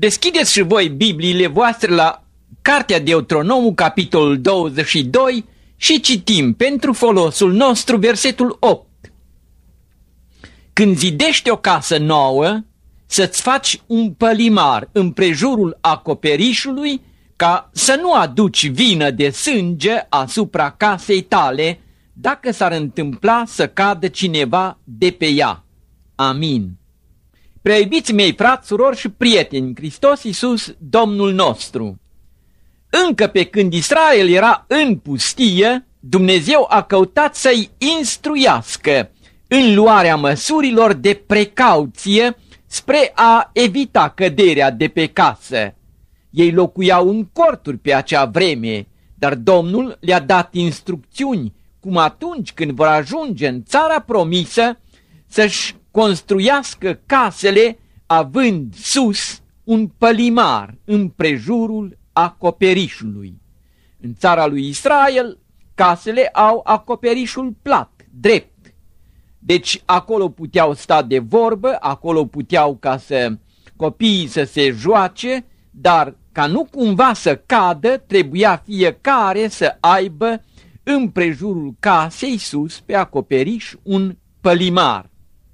Deschideți și voi Bibliile voastre la Cartea Deuteronomul, capitolul 22 și citim pentru folosul nostru versetul 8. Când zidești o casă nouă, să-ți faci un pălimar împrejurul acoperișului, ca să nu aduci vină de sânge asupra casei tale, dacă s-ar întâmpla să cadă cineva de pe ea. Amin. Prea iubiții mei, frați, surori și prieteni în Hristos Iisus, Domnul nostru, încă pe când Israel era în pustie, Dumnezeu a căutat să-i instruiască în luarea măsurilor de precauție spre a evita căderea de pe casă. Ei locuiau în corturi pe acea vreme, dar Domnul le-a dat instrucțiuni cum atunci când vor ajunge în țara promisă să-și construiască casele având sus un pălimar împrejurul acoperișului. În țara lui Israel, casele au acoperișul plat, drept. Deci acolo puteau sta de vorbă, acolo puteau copiii să se joace, dar ca nu cumva să cadă, trebuia fiecare să aibă împrejurul casei sus pe acoperiș un pălimar.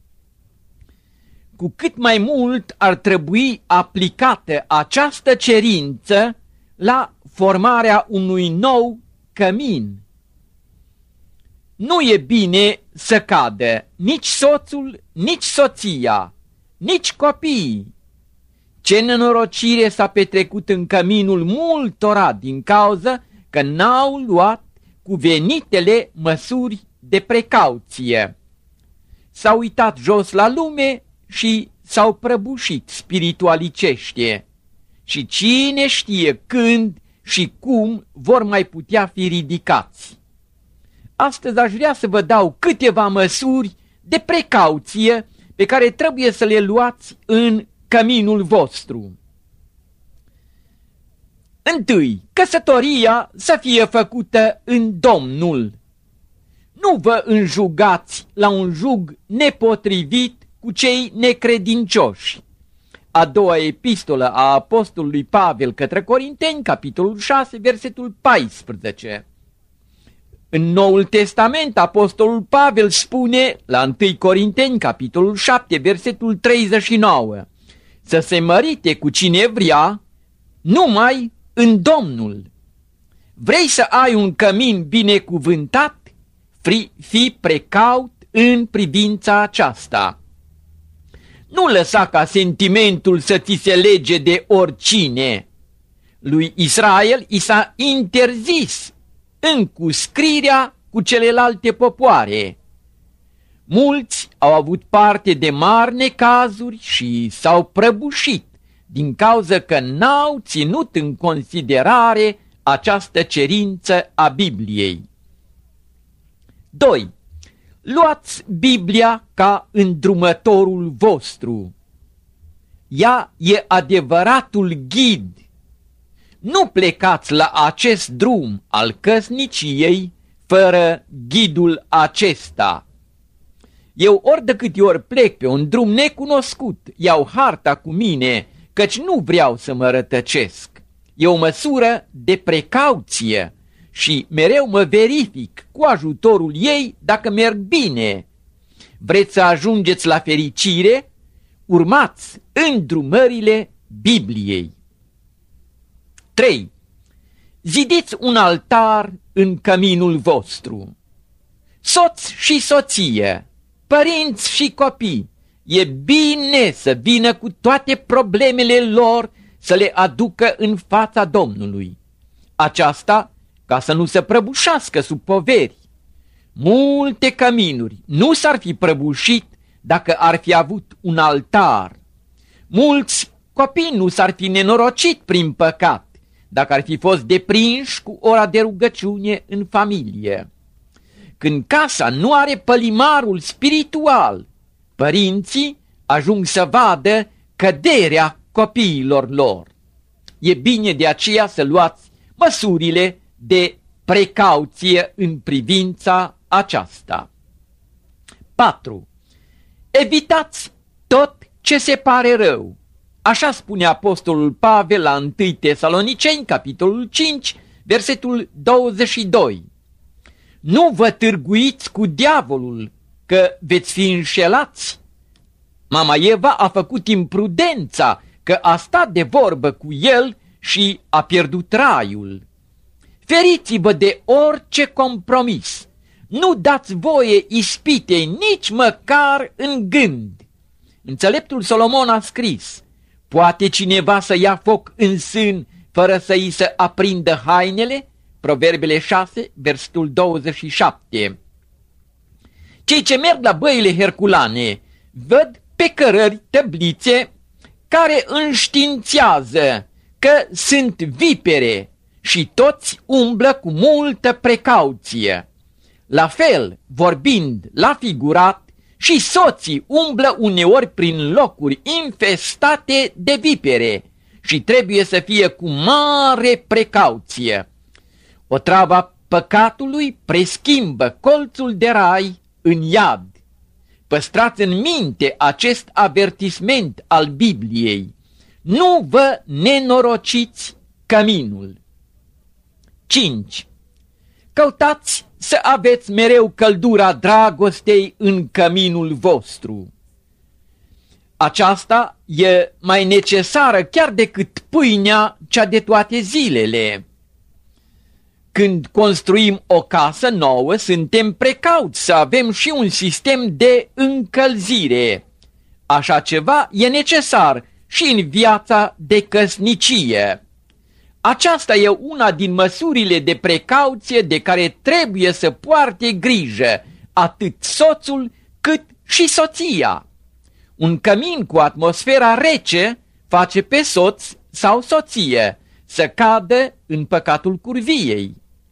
Cu cât mai mult ar trebui aplicată această cerință la formarea unui nou cămin. Nu e bine să cadă nici soțul, nici soția, nici copiii. Ce nenorocire s-a petrecut în căminul multora din cauză că n-au luat cuvenitele măsuri de precauție. S-au uitat jos la lume și s-au prăbușit spiritualicește. Și cine știe când și cum vor mai putea fi ridicați. Astăzi aș vrea să vă dau câteva măsuri de precauție pe care trebuie să le luați în căminul vostru. Întâi, căsătoria să fie făcută în Domnul. Nu vă înjugați la un jug nepotrivit cu cei necredincioși. A doua epistolă a apostolului Pavel către Corinteni, capitolul 6, versetul 14. În Noul Testament, apostolul Pavel spune la 1 Corinteni, capitolul 7, versetul 39, să se mărite cu cine vrea, numai în Domnul. Vrei să ai un cămin binecuvântat? Fii precaut în privința aceasta. Nu lăsa ca sentimentul să ți se lege de oricine. Lui Israel i s-a interzis încuscrirea cu celelalte popoare. Mulți au avut parte de mari necazuri și s-au prăbușit din cauza că n-au ținut în considerare această cerință a Bibliei. 2. Luați Biblia ca îndrumătorul vostru. Ea e adevăratul ghid. Nu plecați la acest drum al căsniciei fără ghidul acesta. Eu ori de câte ori plec pe un drum necunoscut, iau harta cu mine, căci nu vreau să mă rătăcesc. E o măsură de precauție și mereu mă verific cu ajutorul ei dacă merg bine. Vreți să ajungeți la fericire? Urmați îndrumările Bibliei. 3. Zidiți un altar în căminul vostru. Soț și soție, părinți și copii, e bine să vină cu toate problemele lor să le aducă în fața Domnului. Aceasta ca să nu se prăbușească sub poveri. Multe căminuri nu s-ar fi prăbușit dacă ar fi avut un altar. Mulți copii nu s-ar fi nenorocit prin păcat dacă ar fi fost deprinși cu ora de rugăciune în familie. Când casa nu are pălimarul spiritual, părinții ajung să vadă căderea copiilor lor. E bine de aceea să luați măsurile de precauție în privința aceasta. 4. Evitați tot ce se pare rău, Așa spune apostolul Pavel la 1 Tesaloniceni, capitolul 5, versetul 22. Nu vă târguiți cu diavolul, că veți fi înșelați. Mama Eva a făcut imprudența, că a stat de vorbă cu el și a pierdut raiul. Feriți-vă de orice compromis. Nu dați voie ispitei nici măcar în gând. Înțeleptul Solomon a scris: poate cineva să ia foc în sân fără să îi se aprindă hainele? Proverbele 6, versetul 27. Cei ce merg la băile herculane văd pe cărări tablițe care înștiințează că sunt vipere și toți umblă cu multă precauție. La fel, vorbind la figurat, și soții umblă uneori prin locuri infestate de vipere și trebuie să fie cu mare precauție. Otrava păcatului preschimbă colțul de rai în iad. Păstrați în minte acest avertisment al Bibliei. Nu vă nenorociți căminul. 5. Căutați să aveți mereu căldura dragostei în căminul vostru. Aceasta e mai necesară chiar decât pâinea cea de toate zilele. Când construim o casă nouă, suntem precauți să avem și un sistem de încălzire. Așa ceva e necesar și în viața de căsnicie. Aceasta e una din măsurile de precauție de care trebuie să poarte grijă atât soțul cât și soția. Un cămin cu atmosfera rece face pe soț sau soție să cadă în păcatul curviei.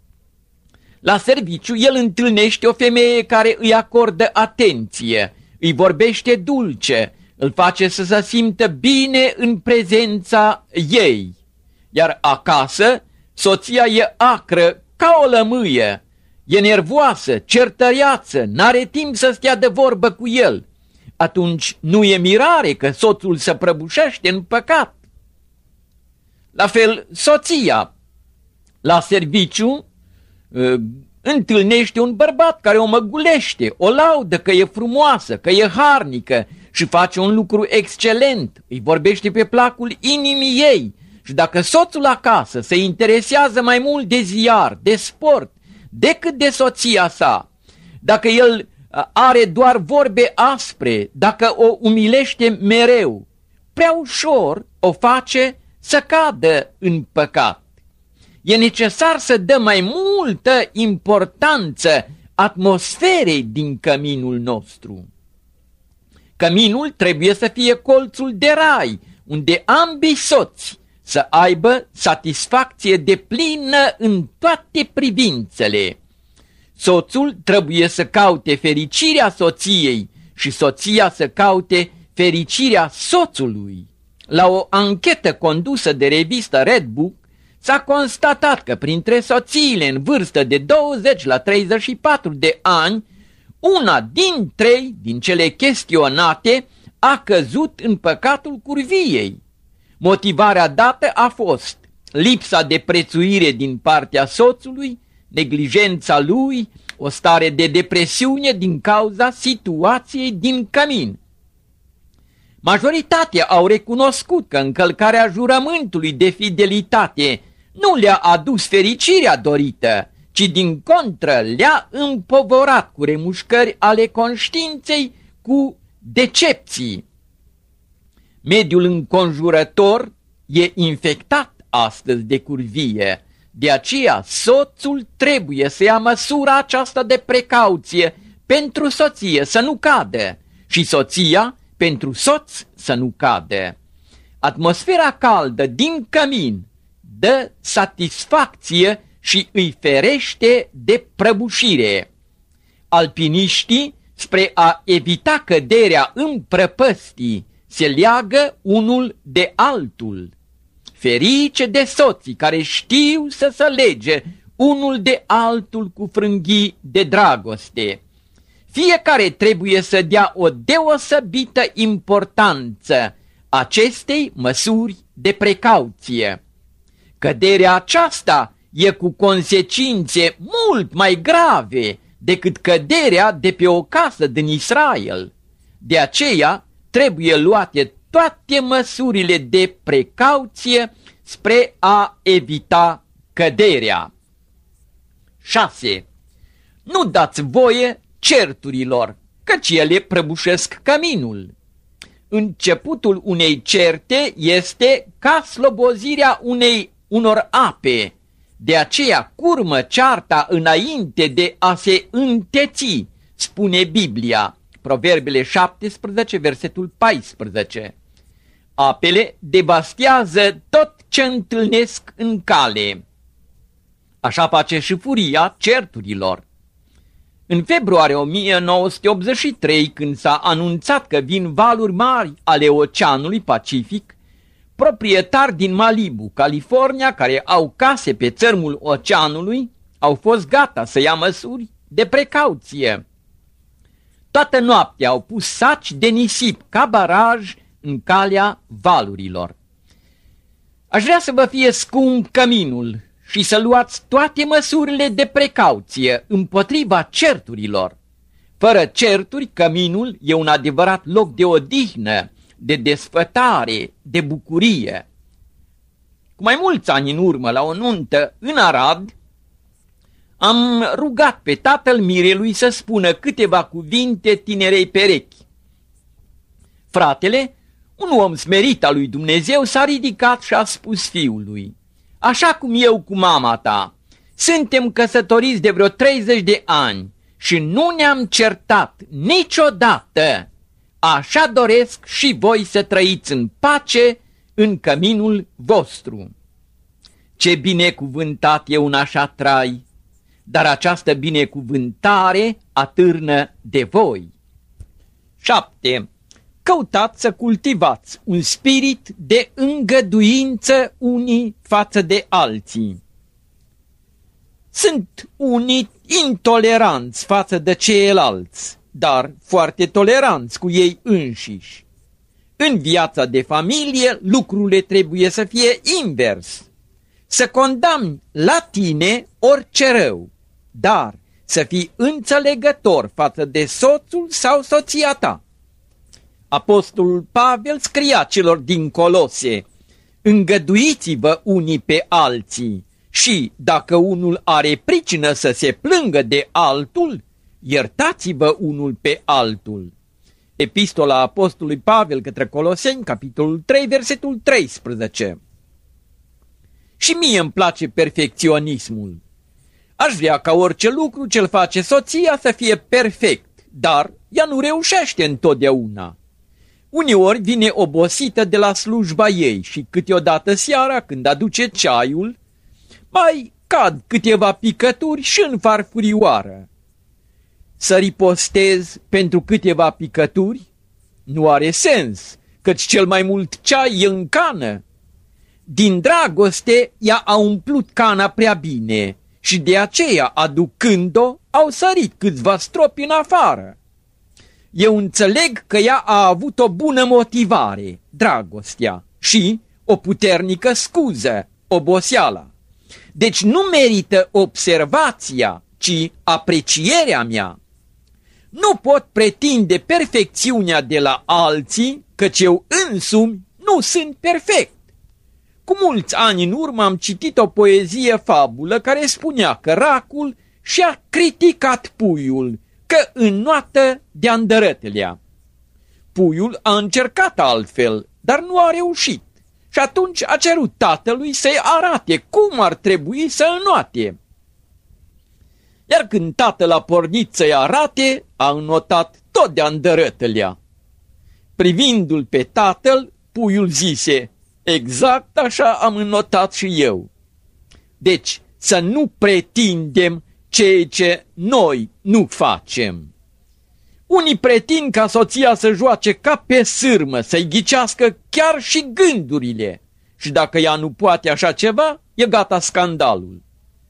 La serviciu el întâlnește o femeie care îi acordă atenție, îi vorbește dulce, îl face să se simtă bine în prezența ei. Iar acasă, soția e acră ca o lămâie, e nervoasă, certăreață, n-are timp să stea de vorbă cu el. Atunci nu e mirare că soțul se prăbușește în păcat. La fel, soția, la serviciu, întâlnește un bărbat care o măgulește, o laudă că e frumoasă, că e harnică și face un lucru excelent, îi vorbește pe placul inimii ei. Și dacă soțul acasă se interesează mai mult de ziar, de sport, decât de soția sa, dacă el are doar vorbe aspre, dacă o umilește mereu, prea ușor o face să cadă în păcat. E necesar să dăm mai multă importanță atmosferei din căminul nostru. Căminul trebuie să fie colțul de rai, unde ambii soți să aibă satisfacție deplină în toate privințele. Soțul trebuie să caute fericirea soției și soția să caute fericirea soțului. La o anchetă condusă de revista Redbook s-a constatat că printre soțiile în vârstă de 20 la 34 de ani, una din 3 din cele chestionate a căzut în păcatul curviei. Motivarea dată a fost lipsa de prețuire din partea soțului, neglijența lui, o stare de depresiune din cauza situației din cămin. Majoritatea au recunoscut că încălcarea jurământului de fidelitate nu le-a adus fericirea dorită, ci din contră le-a împovorat cu remușcări ale conștiinței, cu decepții. Mediul înconjurător e infectat astăzi de curvie, de aceea soțul trebuie să ia măsura aceasta de precauție pentru soție să nu cadă și soția pentru soț să nu cadă. Atmosfera caldă din cămin dă satisfacție și îi ferește de prăbușire. Alpiniștii, spre a evita căderea în prăpăstii, se leagă unul de altul. Ferice de soții care știu să se lege unul de altul cu frânghii de dragoste. Fiecare trebuie să dea o deosebită importanță acestei măsuri de precauție. Căderea aceasta e cu consecințe mult mai grave decât căderea de pe o casă din Israel. De aceea trebuie luate toate măsurile de precauție spre a evita căderea. 6. Nu dați voie certurilor, căci ele prăbușesc căminul. Începutul unei certe este ca slobozirea unor ape. De aceea curmă cearta înainte de a se înteți, spune Biblia, Proverbele 17, versetul 14. Apele devastează tot ce întâlnesc în cale. Așa face și furia certurilor. În februarie 1983, când s-a anunțat că vin valuri mari ale Oceanului Pacific, proprietari din Malibu, California, care au case pe țărmul oceanului, au fost gata să ia măsuri de precauție. Toată noaptea au pus saci de nisip ca baraj în calea valurilor. Aș vrea să vă fie scump căminul și să luați toate măsurile de precauție împotriva certurilor. Fără certuri, căminul e un adevărat loc de odihnă, de desfătare, de bucurie. Cu mai mulți ani în urmă, la o nuntă în Arad, am rugat pe tatăl mirelui să spună câteva cuvinte tinerei perechi. Fratele, un om smerit al lui Dumnezeu, s-a ridicat și a spus fiului: așa cum eu cu mama ta, suntem căsătoriți de vreo 30 de ani și nu ne-am certat niciodată. Așa doresc și voi să trăiți în pace în căminul vostru. Ce binecuvântat e un așa trai, dar această binecuvântare atârnă de voi. 7. Căutați să cultivați un spirit de îngăduință unii față de alții. Sunt unii intoleranți față de ceilalți, dar foarte toleranți cu ei înșiși. În viața de familie, lucrurile trebuie să fie invers. Să condamni la tine orice rău, dar să fii înțelegător față de soțul sau soția ta. Apostolul Pavel scria celor din Colose: îngăduiți-vă unii pe alții și, dacă unul are pricină să se plângă de altul, iertați-vă unul pe altul. Epistola Apostolului Pavel către Coloseni, capitolul 3, versetul 13. Și mie îmi place perfecționismul. Aș vrea ca orice lucru ce-l face soția să fie perfect, dar ea nu reușește întotdeauna. Uneori vine obosită de la slujba ei și câteodată seara, când aduce ceaiul, mai cad câteva picături și în farfurioară. Să ripostez pentru câteva picături nu are sens, căci cel mai mult ceai e în cană. Din dragoste ea a umplut cana prea bine și de aceea, aducând-o, au sărit câțiva stropi în afară. Eu înțeleg că ea a avut o bună motivare, dragostea, și o puternică scuză, oboseala. Deci nu merită observația, ci aprecierea mea. Nu pot pretinde perfecțiunea de la alții, căci eu însumi nu sunt perfect. Cu mulți ani în urmă am citit o poezie fabulă care spunea că racul și-a criticat puiul, că înnoată de-a îndărătelea. Puiul a încercat altfel, dar nu a reușit și atunci a cerut tatălui să-i arate cum ar trebui să înnoate. Iar când tatăl a pornit să-i arate, a înnotat tot de-a îndărătelea. Privindu-l pe tatăl, puiul zise: exact așa am înnotat și eu. Deci să nu pretindem ceea ce noi nu facem. Unii pretind ca soția să joace ca pe sârmă, să-i ghicească chiar și gândurile. Și dacă ea nu poate așa ceva, e gata scandalul.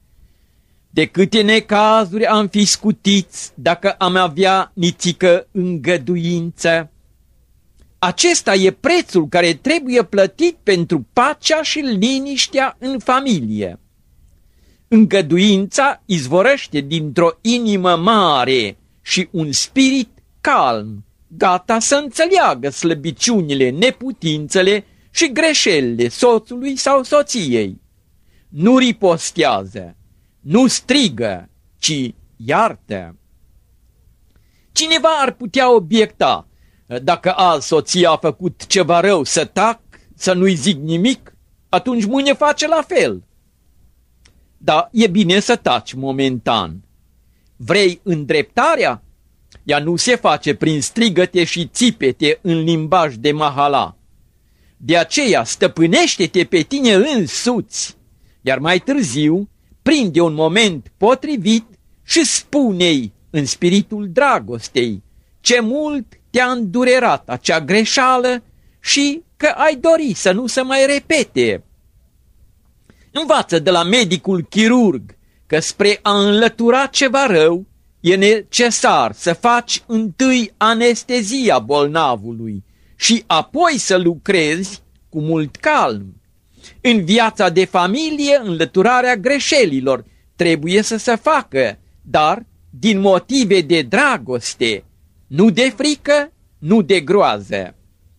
De câte necazuri am fi scutiți dacă am avea nițică îngăduință. acesta e prețul care trebuie plătit pentru pacea și liniștea în familie. Îngăduința izvorăște dintr-o inimă mare și un spirit calm, gata să înțeleagă slăbiciunile, neputințele și greșelile soțului sau soției. Nu ripostează, nu strigă, ci iartă. Cineva ar putea obiecta: dacă azi soția a făcut ceva rău, să tac, să nu-i zic nimic, atunci mâine face la fel. Da, e bine să taci momentan. Vrei îndreptarea? Ea nu se face prin strigăte și țipete în limbaj de mahala. De aceea stăpânește-te pe tine însuți, iar mai târziu prinde un moment potrivit și spune-i în spiritul dragostei ce mult te-a îndurerat acea greșeală și că ai dori să nu se mai repete. Învață de la medicul chirurg că spre a înlătura ceva rău e necesar să faci întâi anestezia bolnavului și apoi să lucrezi cu mult calm. În viața de familie, înlăturarea greșelilor trebuie să se facă, dar din motive de dragoste, nu de frică, nu de groază.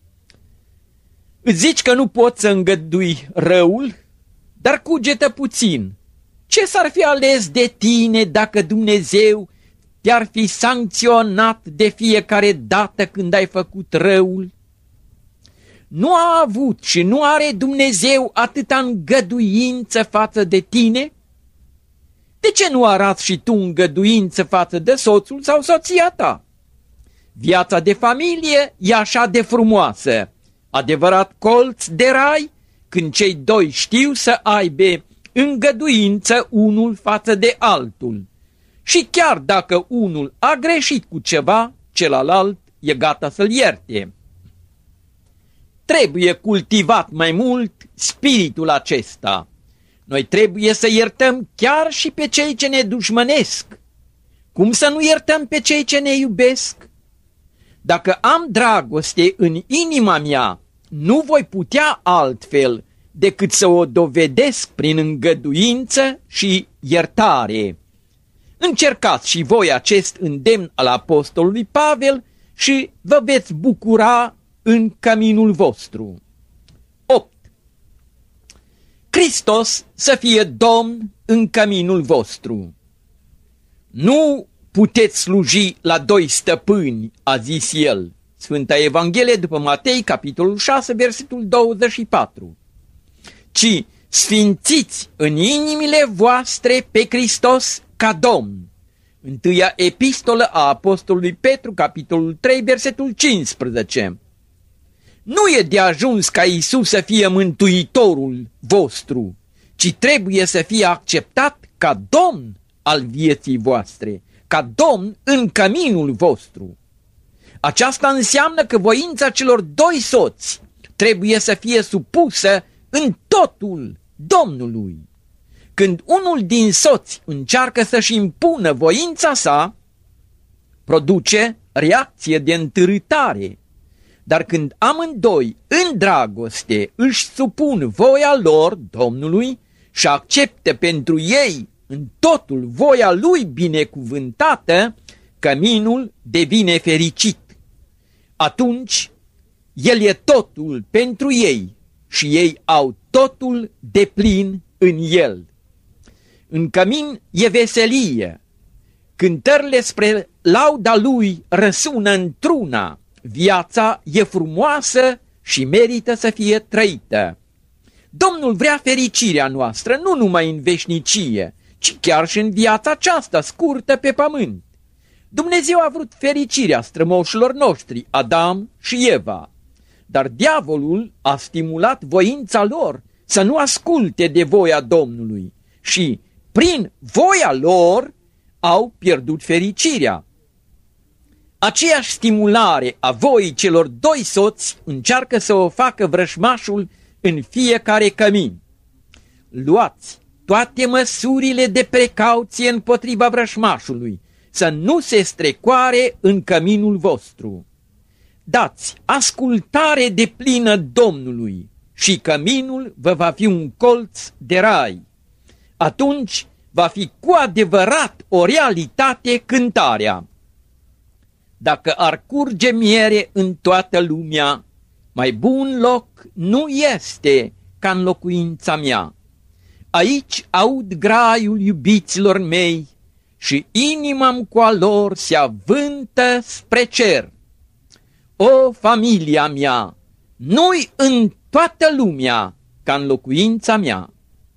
Îți zici că nu poți să îngădui răul, dar cugetă puțin. Ce s-ar fi ales de tine dacă Dumnezeu te-ar fi sancționat de fiecare dată când ai făcut răul? Nu a avut și nu are Dumnezeu atâta îngăduință față de tine? De ce nu arăți și tu îngăduință față de soțul sau soția ta? Viața de familie e așa de frumoasă, adevărat colț de rai, când cei doi știu să aibă îngăduință unul față de altul. Și chiar dacă unul a greșit cu ceva, celălalt e gata să-l ierte. Trebuie cultivat mai mult spiritul acesta. Noi trebuie să iertăm chiar și pe cei ce ne dușmănesc. Cum să nu iertăm pe cei ce ne iubesc? Dacă am dragoste în inima mea, nu voi putea altfel decât să o dovedesc prin îngăduință și iertare. Încercați și voi acest îndemn al apostolului Pavel și vă veți bucura în căminul vostru. 8. Hristos să fie Domn în căminul vostru. Nu puteți sluji la doi stăpâni, a zis el. Sfânta Evanghelie după Matei, capitolul 6, versetul 24. Ci sfințiți în inimile voastre pe Hristos ca Domn. Întâia epistolă a apostolului Petru, capitolul 3, versetul 15. Nu e de ajuns ca Iisus să fie mântuitorul vostru, ci trebuie să fie acceptat ca Domn al vieții voastre, ca Domn în căminul vostru. Aceasta înseamnă că voința celor doi soți trebuie să fie supusă în totul Domnului. Când unul din soți încearcă să-și impună voința sa, produce reacție de întârâtare. Dar când amândoi în dragoste își supun voia lor Domnului și acceptă pentru ei în totul voia lui binecuvântată, căminul devine fericit. Atunci el e totul pentru ei și ei au totul deplin în el. În cămin e veselie. Cântările spre lauda lui răsună într-una. Viața e frumoasă și merită să fie trăită. Domnul vrea fericirea noastră nu numai în veșnicie, ci chiar și în viața aceasta scurtă pe pământ. Dumnezeu a vrut fericirea strămoșilor noștri, Adam și Eva, dar diavolul a stimulat voința lor să nu asculte de voia Domnului și, prin voia lor, au pierdut fericirea. Aceeași stimulare a voii celor doi soți încearcă să o facă vrășmașul în fiecare cămin. Luați toate măsurile de precauție împotriva vrășmașului, să nu se strecoare în căminul vostru. dați ascultare deplină Domnului și căminul vă va fi un colț de rai. Atunci va fi cu adevărat o realitate cântarea. Dacă ar curge miere în toată lumea, mai bun loc nu este ca în locuința mea. Aici aud graiul iubiților mei și inima-mi cu a lor se avântă spre cer. O, familia mea, nu-i în toată lumea ca în locuința mea.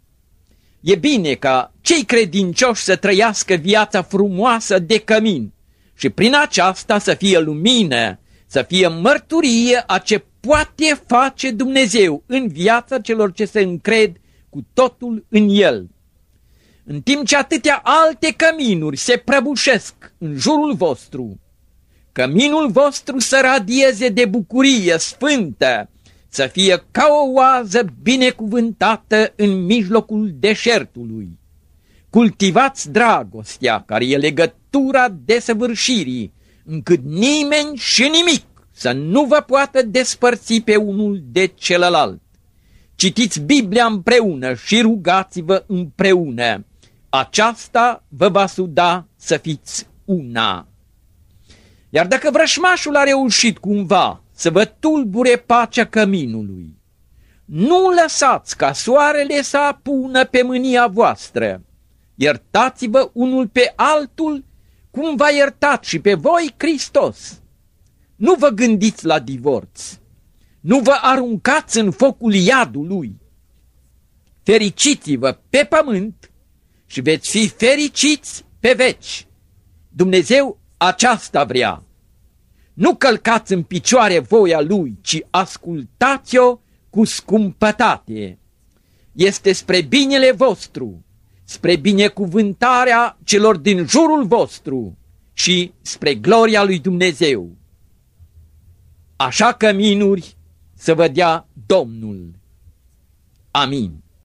E bine ca cei credincioși să trăiască viața frumoasă de cămin și prin aceasta să fie lumină, să fie mărturie a ce poate face Dumnezeu în viața celor ce se încred cu totul în El. În timp ce atâtea alte căminuri se prăbușesc în jurul vostru, căminul vostru să radieze de bucurie sfântă, să fie ca o oază binecuvântată în mijlocul deșertului. Cultivați dragostea, care e legătura desăvârșirii, încât nimeni și nimic să nu vă poată despărți pe unul de celălalt. Citiți Biblia împreună și rugați-vă împreună. Aceasta vă va suda să fiți una. Iar dacă vrășmașul a reușit cumva să vă tulbure pacea căminului, nu lăsați ca soarele să apună pe mânia voastră. Iertați-vă unul pe altul, cum v-a iertat și pe voi Hristos. Nu vă gândiți la divorț. Nu vă aruncați în focul iadului. Fericiți-vă pe pământ și veți fi fericiți pe veci. Dumnezeu aceasta vrea. Nu călcați în picioare voia Lui, ci ascultați-o cu scumpătate. Este spre binele vostru, spre binecuvântarea celor din jurul vostru și spre gloria lui Dumnezeu. Așa căminuri să vă dea Domnul. Amin.